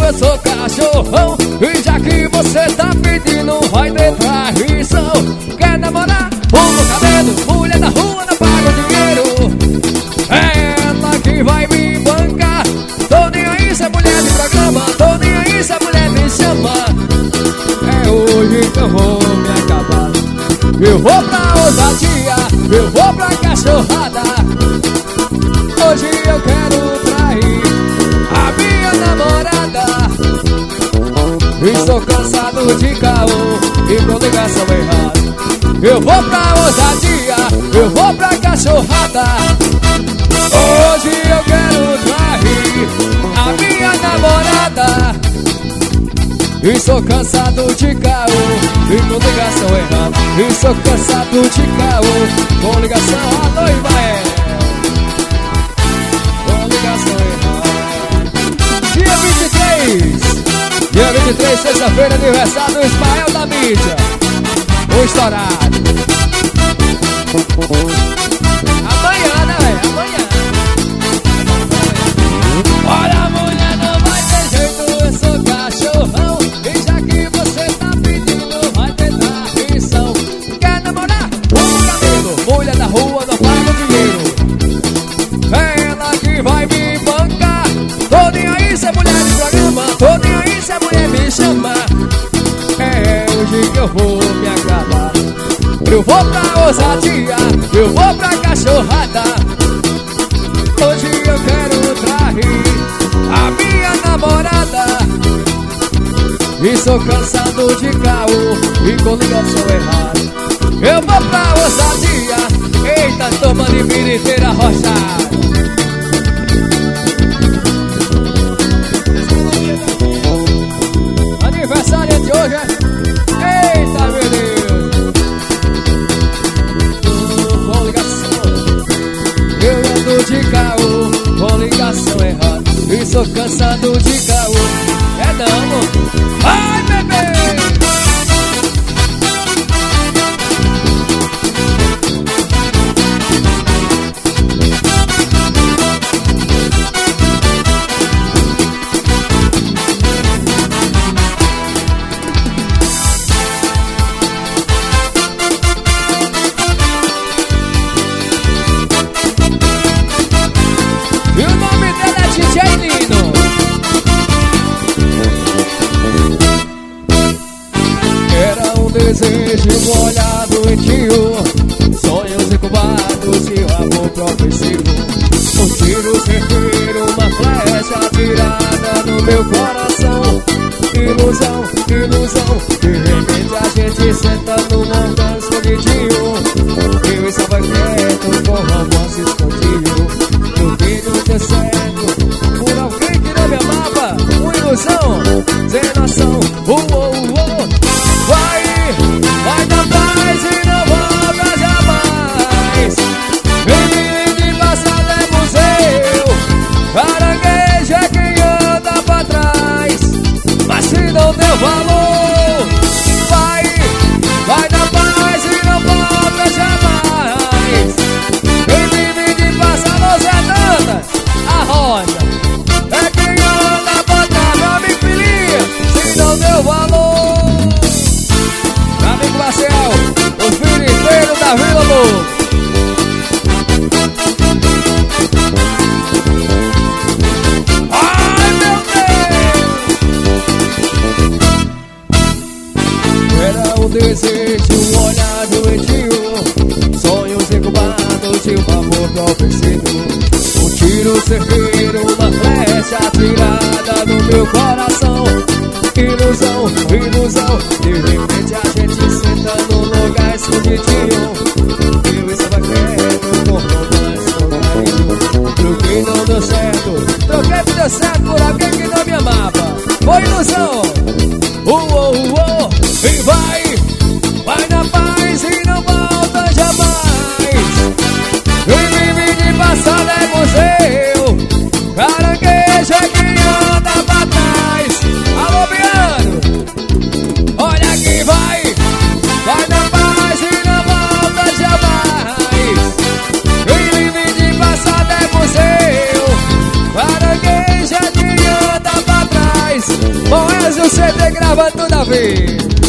eu sou cachorrão. E já que você tá pedindo, vai ter traição. Quer namorar? Pula o cabelo. Mulher da rua não paga o dinheiro. É ela que vai me bancar. Tô nem aí se é mulher de programa. Tô nem aí se a mulher me chama. É hoje que eu vou me acabar. Eu vou pra ousadia, eu vou pra cachorrada. Hoje eu quero trair a minha namorada. Estou cansado de caô e com ligação errada. Eu vou pra ousadia, eu vou pra cachorrada. Hoje eu quero trair a minha namorada. Estou cansado de caô e com ligação errada. Estou cansado de caô com ligação a noiva é. Com ligação errada. Dia 23, sexta-feira, aniversário do Ismael da mídia. O estourado. Amanhã, né, velho? Amanhã. Olha, a mulher não vai ter jeito, eu sou cachorrão. E já que você tá pedindo, vai ter traição. Quer namorar? Pula amigo. Mulher da rua não paga o dinheiro. É ela que vai me bancar. Tô nem aí se é mulher de programa. Tô nem aí se a mulher me chama. É hoje que eu vou me acabar. Eu vou pra ousadia, eu vou pra cachorrada. Hoje eu quero trair a minha namorada. Estou cansado de caô e com ligação errada. Eu vou pra ousadia. Eita, toma de vida inteira rochada. Aniversário de hoje é. Eita, meu Deus. Com ligação. Eu ando de caô com ligação errada. E sou cansado de caô. É não. Vai, bebê. Desejo molhado em tio, sonhos incubados e o amor professivo. Um tiro certeiro, uma flecha atirada no meu coração. Ilusão, ilusão, de repente a gente senta num montão escondidinho. Eu estava quieto com romance escondido. No vídeo deu certo, por alguém que não me amava. Uma ilusão, sem noção, vai dar paz e não volta jamais. Menino de passado é museu, caranguejo é quem anda pra trás. Mas se não deu valor, vai dar paz e não volta jamais. Menino de passado Zé Danda, a roda é quem anda pra trás. Meu amigo filhinha, se não deu valor. Amigo Marcel, o filho inteiro da Vila Lobo. Ai, meu Deus! Era um desejo, um olhar doentio, sonhos incubados e um amor profecido. Um tiro certeiro, uma flecha atirada no meu coração. Ilusão, ilusão, de repente a gente senta num lugar escondidinho. Eu estava quieto com romance, com carinho. Troquei, não deu certo, troquei que deu certo por alguém que não me amava. Foi ilusão, e vai na paz e não volta jamais. E vive de passado é museu, caranguejo é quem anda pra trás. Alô, piano, olha que vai na paz e não volta jamais. E vive de passado é museu, caranguejo é quem anda pra trás. CD gravando toda vez.